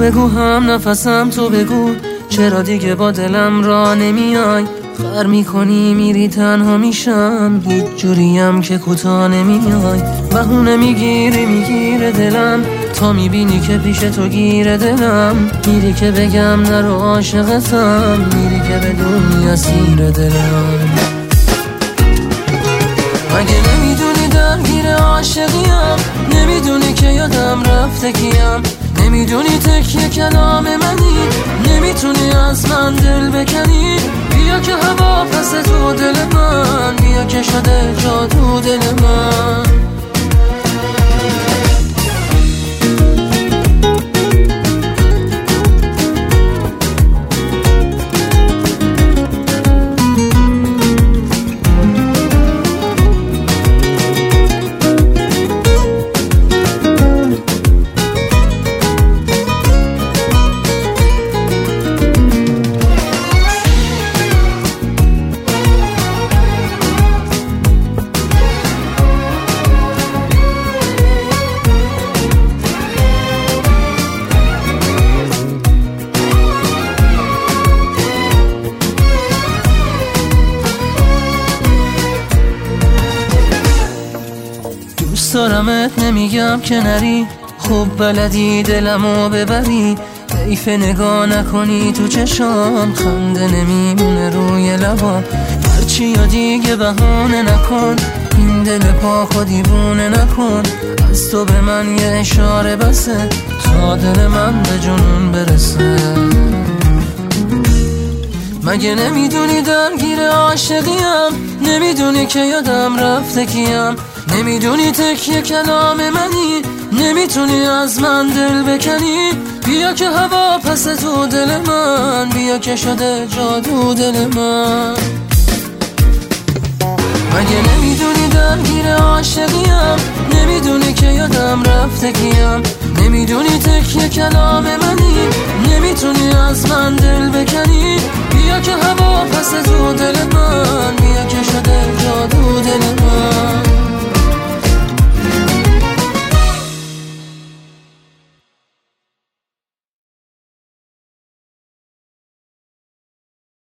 بگو هم نفسم تو بگو، چرا دیگه با دلم را نمیای؟ خر میکنی میری تنها میشم، هیچ جوریم که کوتا نمیای. بهونه میگیره دلم، تا میبینی که پیش تو گیره دلم. میری که بگم نرو عاشقتم، میری که بدونی اسیر دلم. مگه نمیدونی درگیر عاشقیم؟ نمیدونی که یادم رفته کیم؟ نمیدونی تکیه کلام منی؟ نمیتونی از من دل بکنی؟ بیا که هوا پس تو دل من، بیا که شده جادو دل من. دوست دارمت نمیگم که نری، خوب بلدی دلمو ببری. حیف نگاه نکنی تو چشام، خنده نمیمونه روی لبام. هرچی یا دیگه بهانه نکن، این دل پاک و دیوونه نکن. از تو به من یه اشاره بسه، تا دل من به جنون برسه. مگه نمیدونی درگیر عاشقیم؟ نمیدونی که یادم رفته کیم؟ نمیدونی تکیه کلام منی؟ نمیتونی از من دل بکنی؟ بیا که هوا پس تو دل من، بیا که شده جادو دل من. مگه نمیدونی درگیر عاشقیم؟ نمیدونی که یادم رفته کیم؟ نمیدونی تکیه کلام منی؟ نمیتونی از من دل بکنی؟ بیا که هوا پس تو دل من،